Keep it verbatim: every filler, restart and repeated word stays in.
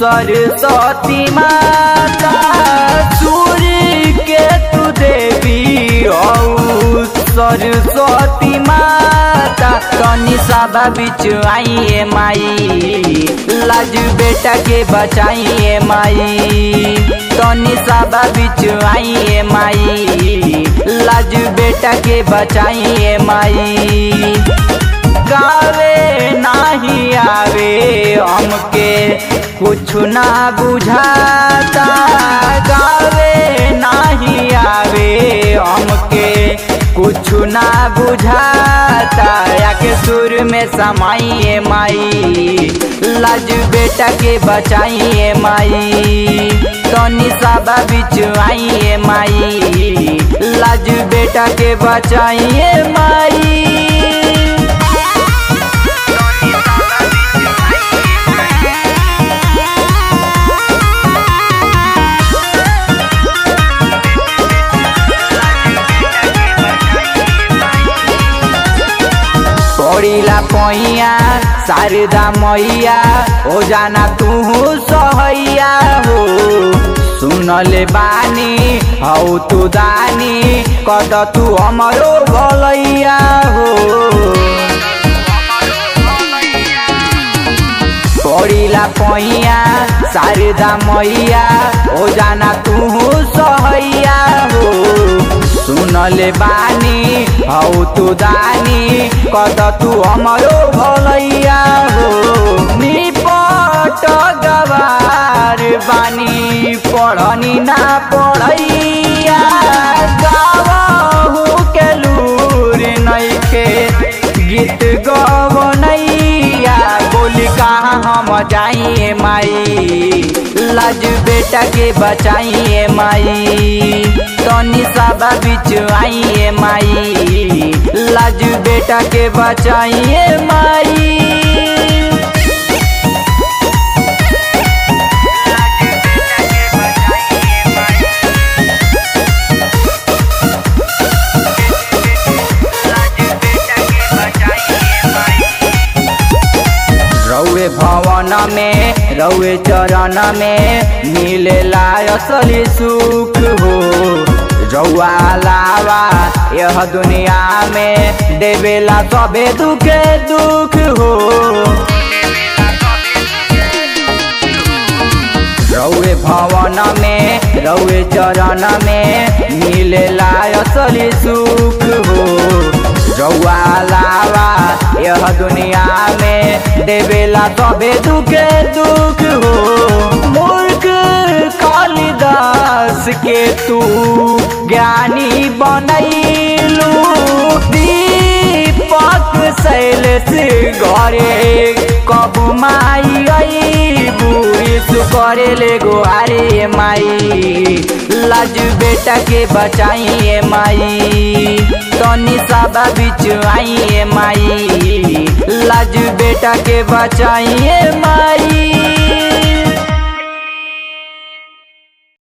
सरस्वती माता सूर्य के तू देवी औ सरस्वती माता तनी सभा बिच आइए माई लाज बेटा के बचाइए माई तनी सभा बिच आइए माई लाज बेटा के बचाइए माई। गावे नाही आवे हमके कुछ ना बुझाता गावे नहीं आवे हमके कुछ ना बुझाता याके सुर में समाइए माई लाज बेटा के बचाइए माई तनी सभा बिच आइए माई लाज बेटा के बचाइए माई। पड़ीला पैया शारदा मैया हो जाना तू सहैया हो सुनले बानी हौ तू दानी कद तू हमरो भलैया हो। पड़ीला पैया शारदा मैया हो जाना तू सहैया हो सुनले बानी हौ तू दानी कद तू हमरो भलैया हो। निपट गवार बानी पढ़नी ना पढ़ैया गावहु के लूर नइखे गीत गवनैया बोली कहाँ हम जाइए माई लाज बेटा के बचाइए माई तनी सभा बिच आइए माई लाज बेटा के बचाइए माई। रउए भवन में रउए चरण में मिलेला असली सुख हो रउआ अलावा यह दुनिया में देवेला सबे दुखे दुख हो। रउए भवन में रउए चरण में मिलेला असली सुख हो रउआ अलावा यह दुनिया में देवेला सबे दुखे दुख हो। मूर्ख कालिदास के तू ज्ञानी बनैलू दीपक शैलेश घरे कब माई अइबू यीशु करे ले गोहारे माई लाज बेटा के बचाइए माई तनी सभा बिच आइए माई लाज बेटा के बचाइए माई।